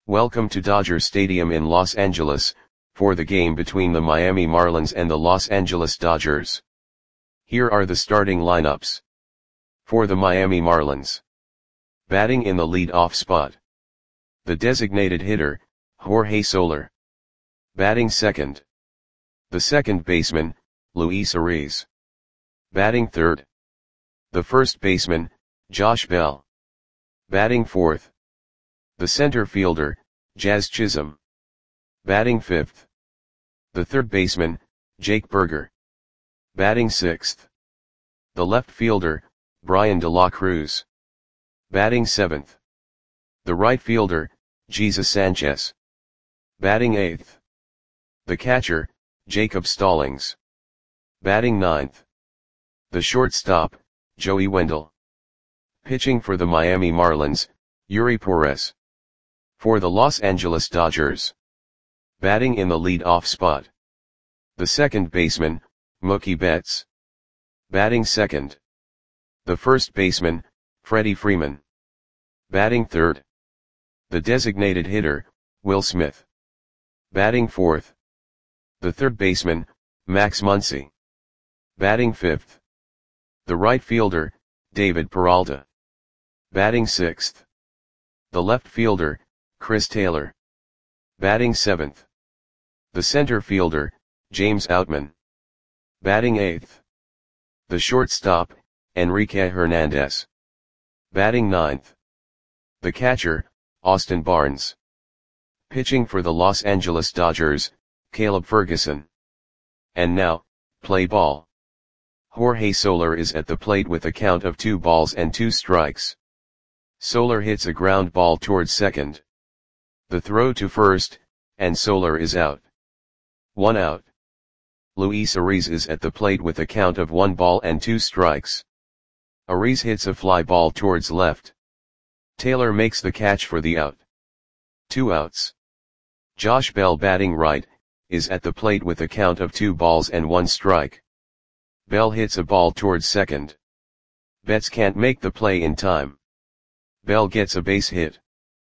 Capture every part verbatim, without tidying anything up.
Welcome to Dodger Stadium in Los Angeles, for the game between the Miami Marlins and the Los Angeles Dodgers. Here are the starting lineups. For the Miami Marlins. Batting in the lead-off spot. The designated hitter, Jorge Soler. Batting second. The second baseman, Luis Arraez. Batting third. The first baseman, Josh Bell. Batting fourth. The center fielder, Jazz Chisholm. Batting fifth. The third baseman, Jake Burger. Batting sixth. The left fielder, Bryan De La Cruz. Batting seventh. The right fielder, Jesus Sanchez. Batting eighth. The catcher, Jacob Stallings. Batting ninth. The shortstop, Joey Wendle. Pitching for the Miami Marlins, Eury Perez. For the Los Angeles Dodgers. Batting in the lead-off spot. The second baseman, Mookie Betts. Batting second. The first baseman, Freddie Freeman. Batting third. The designated hitter, Will Smith. Batting fourth. The third baseman, Max Muncy. Batting fifth. The right fielder, David Peralta. Batting sixth. The left fielder, Chris Taylor. Batting seventh. The center fielder, James Outman. Batting eighth. The shortstop, Enrique Hernandez. Batting ninth. The catcher, Austin Barnes. Pitching for the Los Angeles Dodgers, Caleb Ferguson. And now, play ball. Jorge Soler is at the plate with a count of two balls and two strikes. Soler hits a ground ball towards second. The throw to first, and Soler is out. One out. Luis Arraez is at the plate with a count of one ball and two strikes. Arraez hits a fly ball towards left. Taylor makes the catch for the out. Two outs. Josh Bell, batting right, is at the plate with a count of two balls and one strike. Bell hits a ball towards second. Betts can't make the play in time. Bell gets a base hit.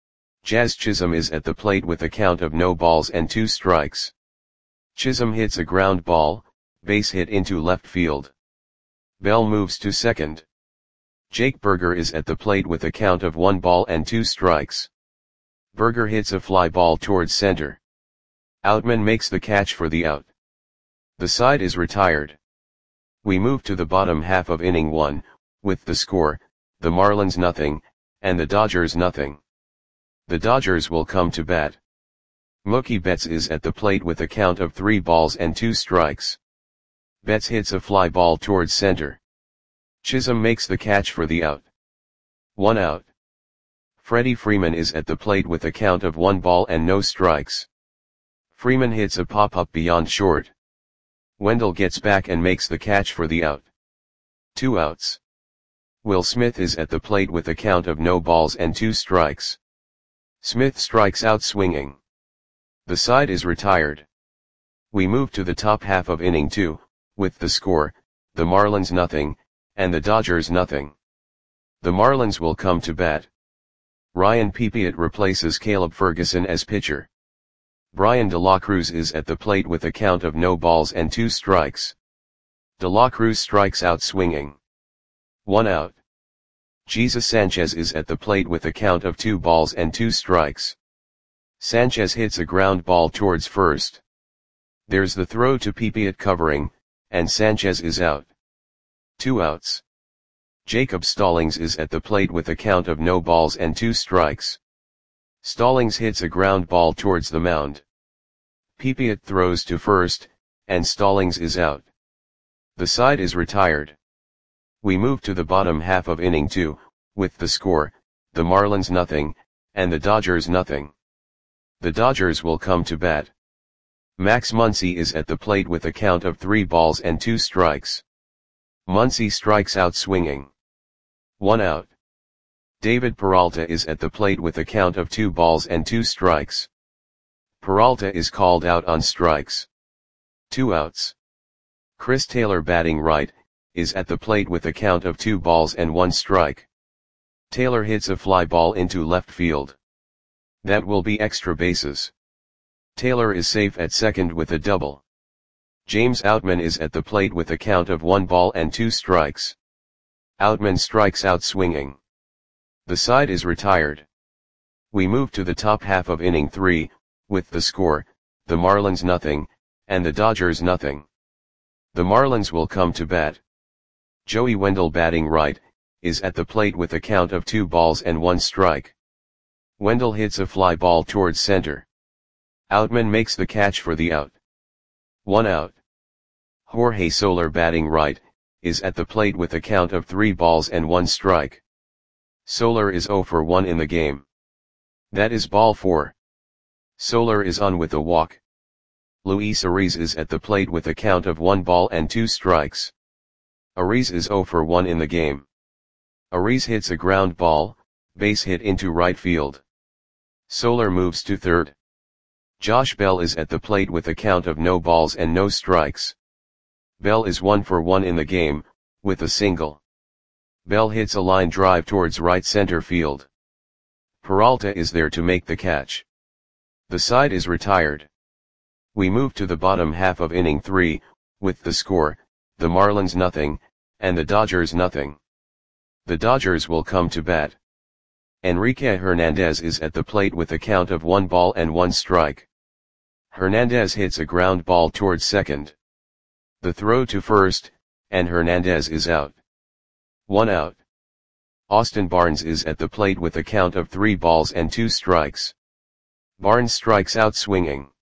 Jazz Chisholm is at the plate with a count of no balls and two strikes. Chisholm hits a ground ball, base hit into left field. Bell moves to second. Jake Burger is at the plate with a count of one ball and two strikes. Burger hits a fly ball towards center. Outman makes the catch for the out. The side is retired. We move to the bottom half of inning one, with the score, the Marlins nothing, and the Dodgers nothing. The Dodgers will come to bat. Mookie Betts is at the plate with a count of three balls and two strikes. Betts hits a fly ball towards center. Chisholm makes the catch for the out. One out. Freddie Freeman is at the plate with a count of one ball and no strikes. Freeman hits a pop-up beyond short. Wendle gets back and makes the catch for the out. Two outs. Will Smith is at the plate with a count of no balls and two strikes. Smith strikes out swinging. The side is retired. We move to the top half of inning two, with the score, the Marlins nothing, and the Dodgers nothing. The Marlins will come to bat. Ryan Pepiot replaces Caleb Ferguson as pitcher. Bryan De La Cruz is at the plate with a count of no balls and two strikes. De La Cruz strikes out swinging. One out. Jesus Sanchez is at the plate with a count of two balls and two strikes. Sanchez hits a ground ball towards first. There's the throw to Pepiot covering, and Sanchez is out. Two outs. Jacob Stallings is at the plate with a count of no balls and two strikes. Stallings hits a ground ball towards the mound. Pepiot throws to first, and Stallings is out. The side is retired. We move to the bottom half of inning two, with the score, the Marlins nothing, and the Dodgers nothing. The Dodgers will come to bat. Max Muncy is at the plate with a count of three balls and two strikes. Muncy strikes out swinging. One out. David Peralta is at the plate with a count of two balls and two strikes. Peralta is called out on strikes. Two outs. Chris Taylor, batting right, is at the plate with a count of two balls and one strike. Taylor hits a fly ball into left field. That will be extra bases. Taylor is safe at second with a double. James Outman is at the plate with a count of one ball and two strikes. Outman strikes out swinging. The side is retired. We move to the top half of inning three, with the score, the Marlins nothing, and the Dodgers nothing. The Marlins will come to bat. Joey Wendle, batting right, is at the plate with a count of two balls and one strike. Wendle hits a fly ball towards center. Outman makes the catch for the out. One out. Jorge Soler, batting right, is at the plate with a count of three balls and one strike. Soler is zero for one in the game. That is ball four. Soler is on with a walk. Luis Ariz is at the plate with a count of one ball and two strikes. Ariz is zero for one in the game. Ariz hits a ground ball, base hit into right field. Soler moves to third. Josh Bell is at the plate with a count of no balls and no strikes. Bell is one for one in the game, with a single. Bell hits a line drive towards right center field. Peralta is there to make the catch. The side is retired. We move to the bottom half of inning three, with the score, the Marlins nothing, and the Dodgers nothing. The Dodgers will come to bat. Enrique Hernandez is at the plate with a count of one ball and one strike. Hernandez hits a ground ball towards second. The throw to first, and Hernandez is out. One out. Austin Barnes is at the plate with a count of three balls and two strikes. Barnes strikes out swinging.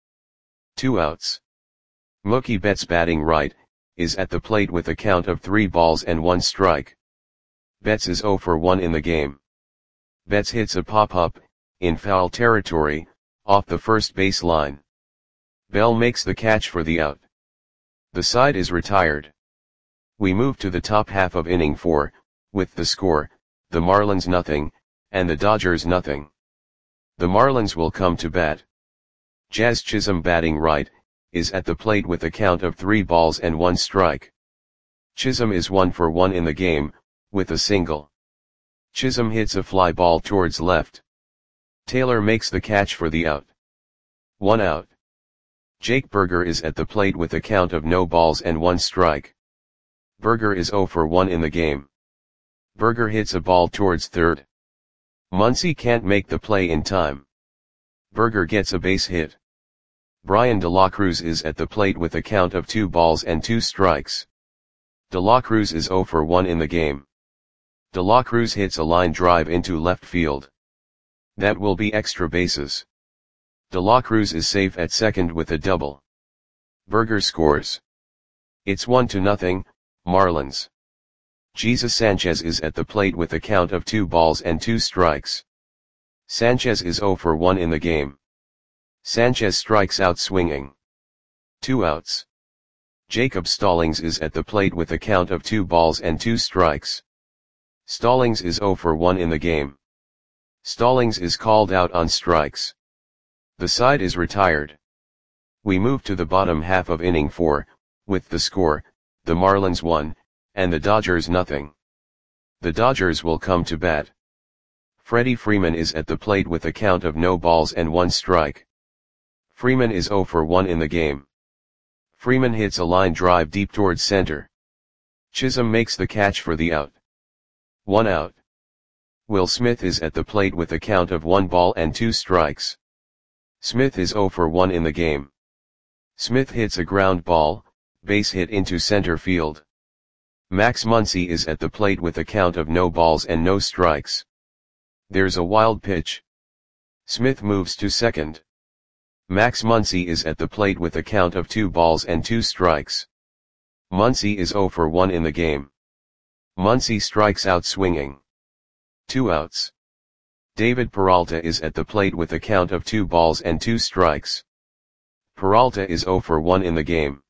Two outs. Mookie Betts, batting right, is at the plate with a count of three balls and one strike. Betts is zero for one in the game. Betts hits a pop-up, in foul territory, off the first base line. Bell makes the catch for the out. The side is retired. We move to the top half of inning four, with the score, the Marlins nothing, and the Dodgers nothing. The Marlins will come to bat. Jazz Chisholm, batting right, is at the plate with a count of three balls and one strike. Chisholm is one for one in the game, with a single. Chisholm hits a fly ball towards left. Taylor makes the catch for the out. One out. Jake Burger is at the plate with a count of no balls and one strike. Burger is zero for one in the game. Burger hits a ball towards third. Muncy can't make the play in time. Burger gets a base hit. Brian De La Cruz is at the plate with a count of two balls and two strikes. De La Cruz is zero for one in the game. De La Cruz hits a line drive into left field. That will be extra bases. De La Cruz is safe at second with a double. Burger scores. It's one to nothing, Marlins. Jesus Sanchez is at the plate with a count of two balls and two strikes. Sanchez is zero for one in the game. Sanchez strikes out swinging. Two outs. Jacob Stallings is at the plate with a count of two balls and two strikes. Stallings is zero for one in the game. Stallings is called out on strikes. The side is retired. We move to the bottom half of inning four, with the score, the Marlins one, and the Dodgers nothing. The Dodgers will come to bat. Freddie Freeman is at the plate with a count of no balls and one strike. Freeman is zero for one in the game. Freeman hits a line drive deep towards center. Chisholm makes the catch for the out. One out. Will Smith is at the plate with a count of one ball and two strikes. Smith is zero for one in the game. Smith hits a ground ball, base hit into center field. Max Muncy is at the plate with a count of no balls and no strikes. There's a wild pitch. Smith moves to second. Max Muncy is at the plate with a count of two balls and two strikes. Muncy is zero for one in the game. Muncy strikes out swinging. Two outs. David Peralta is at the plate with a count of two balls and two strikes. Peralta is zero for one in the game.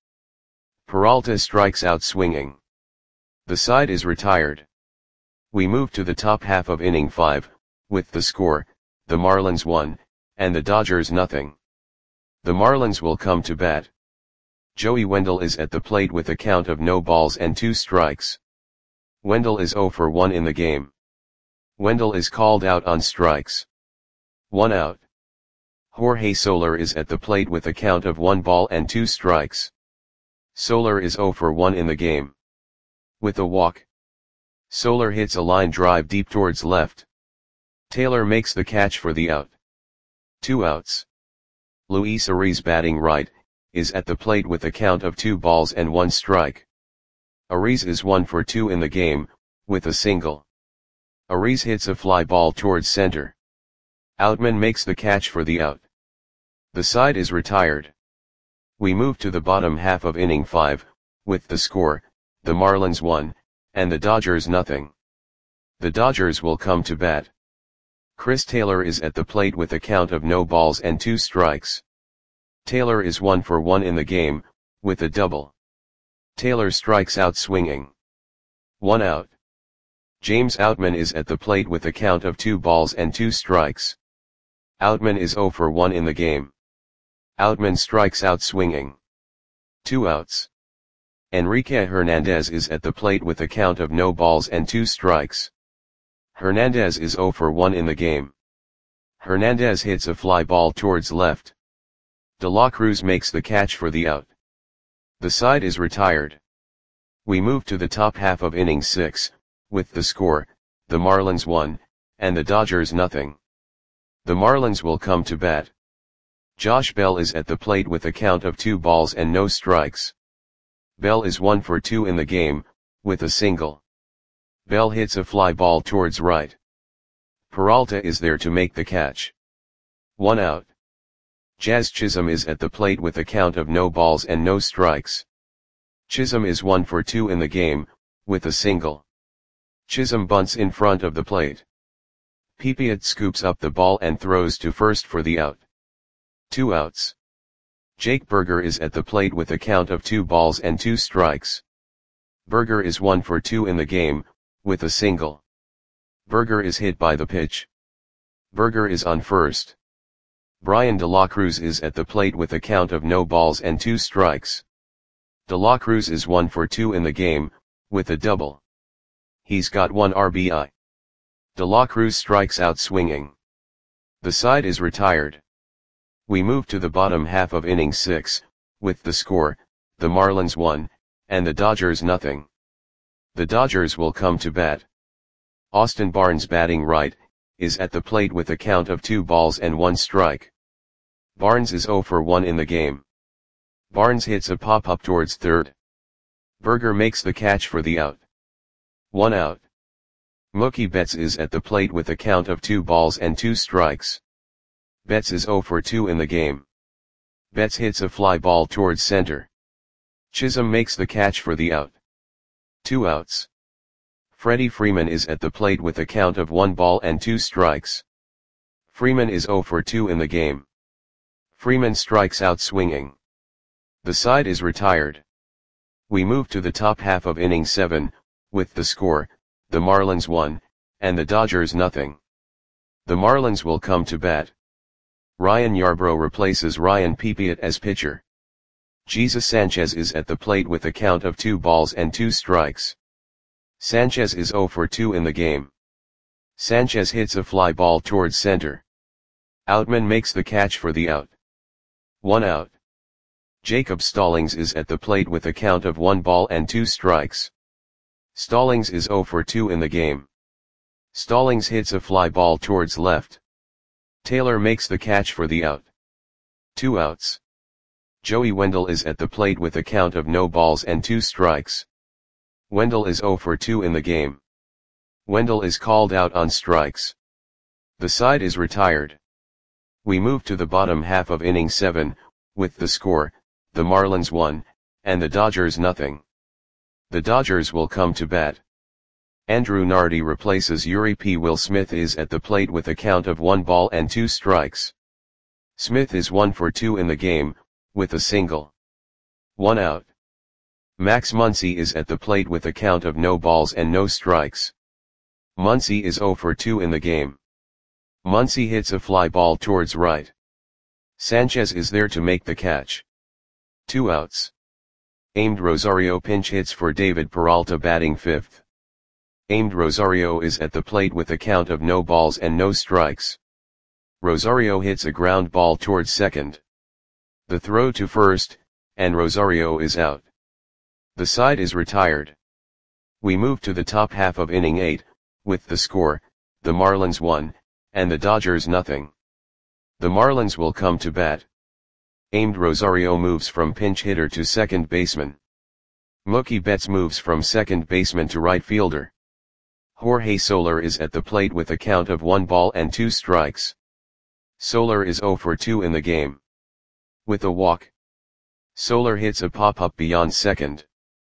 Peralta strikes out swinging. The side is retired. We move to the top half of inning five, with the score, the Marlins one, and the Dodgers nothing. The Marlins will come to bat. Joey Wendle is at the plate with a count of no balls and two strikes. Wendle is zero for one in the game. Wendle is called out on strikes. One out. Jorge Soler is at the plate with a count of one ball and two strikes. Soler is zero for one in the game. With a walk, Soler hits a line drive deep towards left. Taylor makes the catch for the out. Two outs. Luis Ariz, batting right, is at the plate with a count of two balls and one strike. Ariz is one for two in the game, with a single. Ariz hits a fly ball towards center. Outman makes the catch for the out. The side is retired. We move to the bottom half of inning five, with the score, the Marlins one, and the Dodgers nothing. The Dodgers will come to bat. Chris Taylor is at the plate with a count of no balls and two strikes. Taylor is one for one in the game, with a double. Taylor strikes out swinging. One out. James Outman is at the plate with a count of two balls and two strikes. Outman is zero for one in the game. Outman strikes out swinging. Two outs. Enrique Hernandez is at the plate with a count of no balls and two strikes. Hernandez is zero for one in the game. Hernandez hits a fly ball towards left. De La Cruz makes the catch for the out. The side is retired. We move to the top half of inning six, with the score, the Marlins one, and the Dodgers nothing. The Marlins will come to bat. Josh Bell is at the plate with a count of two balls and no strikes. Bell is one for two in the game, with a single. Bell hits a fly ball towards right. Peralta is there to make the catch. One out. Jazz Chisholm is at the plate with a count of no balls and no strikes. Chisholm is one for two in the game, with a single. Chisholm bunts in front of the plate. Pipiat scoops up the ball and throws to first for the out. Two outs. Jake Burger is at the plate with a count of two balls and two strikes. Burger is one for two in the game, with a single. Burger is hit by the pitch. Burger is on first. Brian De La Cruz is at the plate with a count of no balls and two strikes. De La Cruz is one for two in the game, with a double. He's got one R B I. De La Cruz strikes out swinging. The side is retired. We move to the bottom half of inning six, with the score, the Marlins one, and the Dodgers nothing. The Dodgers will come to bat. Austin Barnes, batting right, is at the plate with a count of two balls and one strike. Barnes is zero for one in the game. Barnes hits a pop-up towards third. Burger makes the catch for the out. One out. Mookie Betts is at the plate with a count of two balls and two strikes. Betts is zero for two in the game. Betts hits a fly ball towards center. Chisholm makes the catch for the out. Two outs. Freddie Freeman is at the plate with a count of one ball and two strikes. Freeman is zero for two in the game. Freeman strikes out swinging. The side is retired. We move to the top half of inning seven, with the score, the Marlins one, and the Dodgers nothing. The Marlins will come to bat. Ryan Yarbrough replaces Ryan Pipiat as pitcher. Jesus Sanchez is at the plate with a count of two balls and two strikes. Sanchez is zero for two in the game. Sanchez hits a fly ball towards center. Outman makes the catch for the out. One out. Jacob Stallings is at the plate with a count of one ball and two strikes. Stallings is zero for two in the game. Stallings hits a fly ball towards left. Taylor makes the catch for the out. Two outs. Joey Wendell is at the plate with a count of no balls and two strikes. Wendell is zero for two in the game. Wendell is called out on strikes. The side is retired. We move to the bottom half of inning seven, with the score, the Marlins one, and the Dodgers nothing. The Dodgers will come to bat. Andrew Nardi replaces Yuri P. Will Smith is at the plate with a count of one ball and two strikes. Smith is one for two in the game, with a single. One out. Max Muncy is at the plate with a count of no balls and no strikes. Muncy is zero for two in the game. Muncy hits a fly ball towards right. Sanchez is there to make the catch. Two outs. Aimed Rosario pinch hits for David Peralta, batting fifth. Aimed Rosario is at the plate with a count of no balls and no strikes. Rosario hits a ground ball towards second. The throw to first, and Rosario is out. The side is retired. We move to the top half of inning eight, with the score, the Marlins one, and the Dodgers nothing. The Marlins will come to bat. Aimed Rosario moves from pinch hitter to second baseman. Mookie Betts moves from second baseman to right fielder. Jorge Soler is at the plate with a count of one ball and two strikes. Soler is zero for two in the game. With a walk, Soler hits a pop-up beyond second.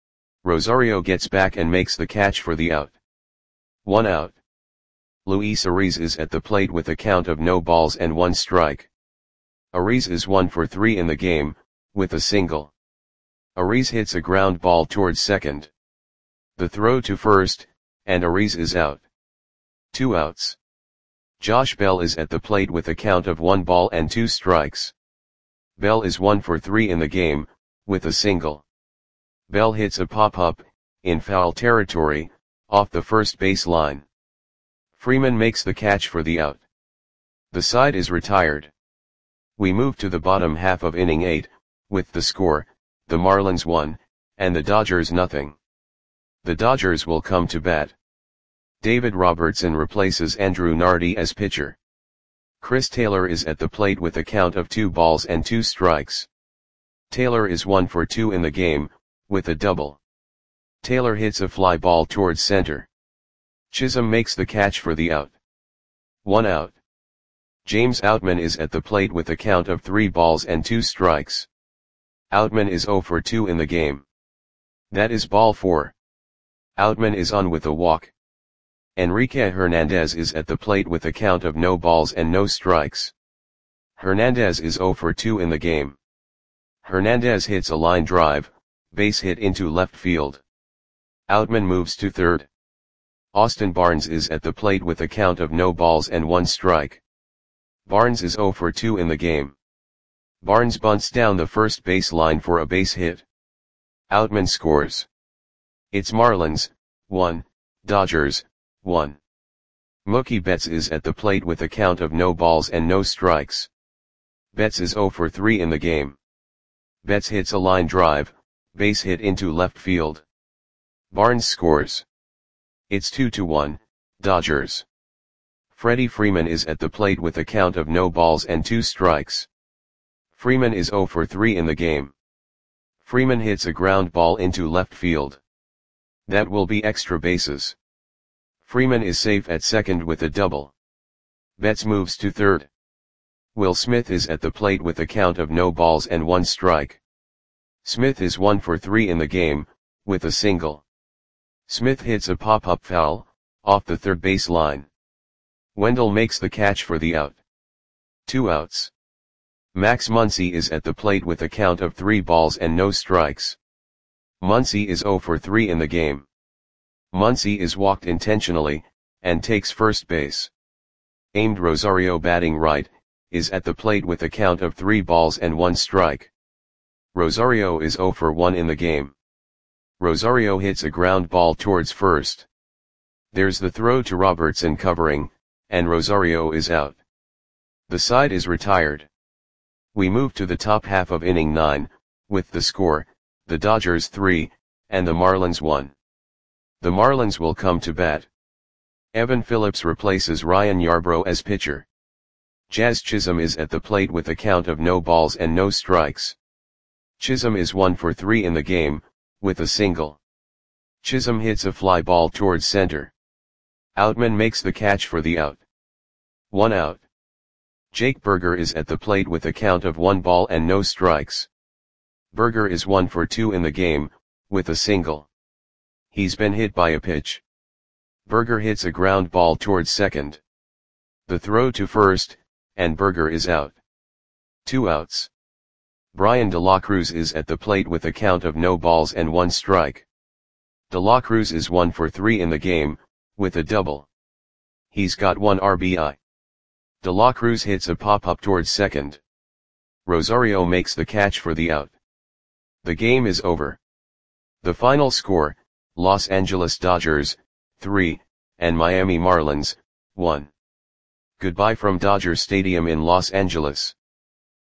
Rosario gets back and makes the catch for the out. One out. Luis Ariz is at the plate with a count of no balls and one strike. Ariz is one for three in the game, with a single. Ariz hits a ground ball towards second. The throw to first, and Ariz is out. Two outs. Josh Bell is at the plate with a count of one ball and two strikes. Bell is one for three in the game, with a single. Bell hits a pop-up, in foul territory, off the first base line. Freeman makes the catch for the out. The side is retired. We move to the bottom half of inning eight, with the score, the Marlins one, and the Dodgers nothing. The Dodgers will come to bat. David Robertson replaces Andrew Nardi as pitcher. Chris Taylor is at the plate with a count of two balls and two strikes. Taylor is one for two in the game, with a double. Taylor hits a fly ball towards center. Chisholm makes the catch for the out. One out. James Outman is at the plate with a count of three balls and two strikes. Outman is zero for two in the game. That is ball four. Outman is on with a walk. Enrique Hernandez is at the plate with a count of no balls and no strikes. Hernandez is zero for two in the game. Hernandez hits a line drive, base hit into left field. Outman moves to third. Austin Barnes is at the plate with a count of no balls and one strike. Barnes is zero for two in the game. Barnes bunts down the first base line for a base hit. Outman scores. It's Marlins, one, Dodgers, one. Mookie Betts is at the plate with a count of no balls and no strikes. Betts is zero for three in the game. Betts hits a line drive, base hit into left field. Barnes scores. It's two to one, Dodgers. Freddie Freeman is at the plate with a count of no balls and two strikes. Freeman is zero for three in the game. Freeman hits a ground ball into left field. That will be extra bases. Freeman is safe at second with a double. Betts moves to third. Will Smith is at the plate with a count of no balls and one strike. Smith is one for three in the game, with a single. Smith hits a pop-up foul, off the third base line. Wendell makes the catch for the out. Two outs. Max Muncy is at the plate with a count of three balls and no strikes. Muncy is zero for three in the game. Muncy is walked intentionally, and takes first base. Aimed Rosario batting right, is at the plate with a count of three balls and one strike. Rosario is zero for one in the game. Rosario hits a ground ball towards first. There's the throw to Robertson covering, and Rosario is out. The side is retired. We move to the top half of inning nine, with the score, the Dodgers three, and the Marlins one. The Marlins will come to bat. Evan Phillips replaces Ryan Yarbrough as pitcher. Jazz Chisholm is at the plate with a count of no balls and no strikes. Chisholm is one for three in the game, with a single. Chisholm hits a fly ball towards center. Outman makes the catch for the out. One out. Jake Burger is at the plate with a count of one ball and no strikes. Burger is one for two in the game, with a single. He's been hit by a pitch. Burger hits a ground ball towards second. The throw to first, and Burger is out. Two outs. Brian De La Cruz is at the plate with a count of no balls and one strike. De La Cruz is one for three in the game, with a double. He's got one R B I. De La Cruz hits a pop-up towards second. Rosario makes the catch for the out. The game is over. The final score, Los Angeles Dodgers, three, and Miami Marlins, one. Goodbye from Dodger Stadium in Los Angeles.